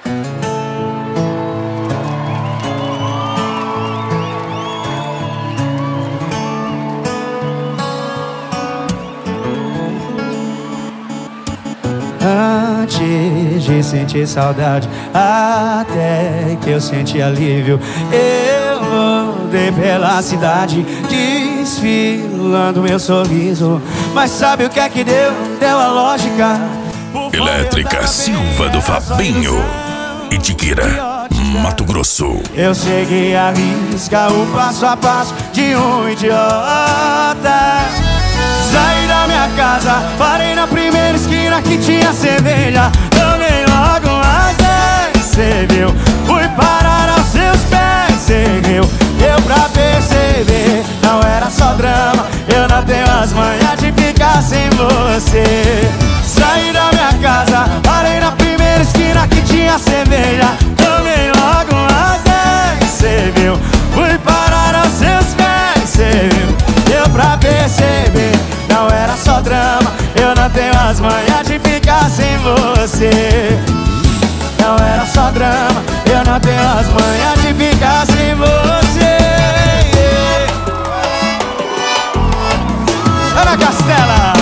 Antes de sentir saudade, até que eu senti alívio, eu andei pela cidade desfilando meu sorriso. Mas sabe o que é que deu? Deu a lógica. Elétrica Silva do Fabinho, Itiquira, Mato Grosso. Eu segui a risca, o passo a passo de um idiota. Saí da minha casa, parei na primeira esquina que tinha cerveja. Tomei logo umas 10, cê viu? Fui parar aos seus pés, cê viu? Deu pra perceber, não era só drama. Eu não tenho as manhas de ficar sem você. Saí da minha casa, parei na primeira esquina que tinha cerveja. Tomei logo umas 10, cê viu? Fui parar aos seus pés, cê viu? Deu pra perceber, não era só drama. Eu não tenho as manhas de ficar sem você. Não era só drama, eu não tenho as manhas de ficar sem você. Ana Castela.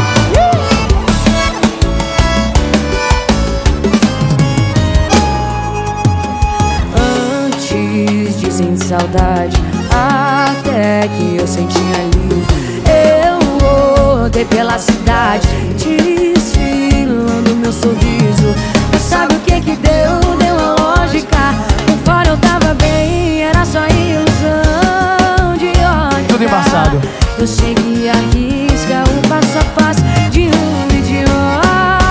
Antes de sentir saudade, até que eu senti alívio, eu rodei pela cidade desfilando meu sorriso. Mas sabe o que que deu? Deu a lógica. Por fora eu tava bem, era só ilusão de ótica. Tudo embaçado. Eu segui a risca, o passo a passo de um idiota.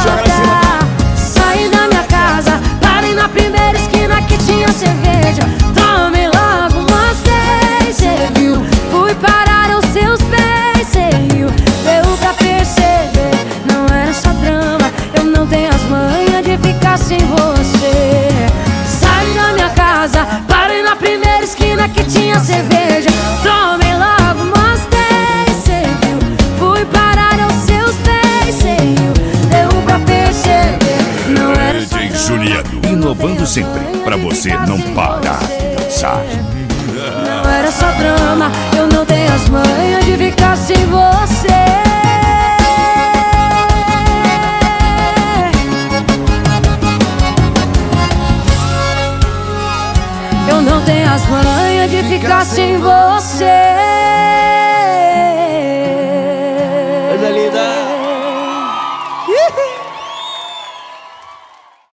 Saí da minha casa, parei na primeira esquina que tinha cerveja. Tomei logo umas 10, cê viu? Fui parar aos seus pés, cê viu? Deu pra perceber, não era só drama. Eu não tenho as manhas de ficar sem você. Saí da minha casa, parei na primeira esquina que tinha cerveja. Tomei logo umas 10, cê viu? Fui parar aos seus pés, cê viu? Deu pra perceber, não era só DJ drama. Juliano, inovando sempre, pra você não parar de dançar. Não era só drama, eu não tenho as manhas de ficar sem você. Eu não tenho as manhas de ficar sem você.